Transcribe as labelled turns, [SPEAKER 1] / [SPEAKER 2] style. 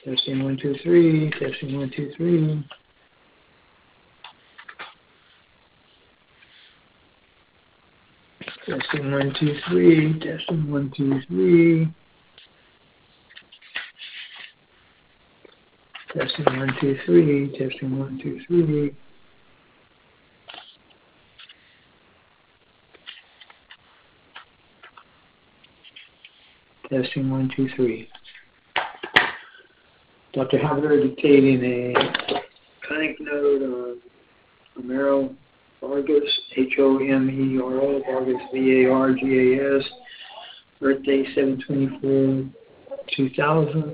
[SPEAKER 1] Testing 1 2 3. Testing 1 2 3. Testing 1 2 3. Testing 1 2 3. Testing 1 2 3. Testing 1 2 3. Testing 1 2 3. Dr. Havner dictating a clinic note on Homero Vargas, Homero Vargas, Vargas, birthday 7/24/2000.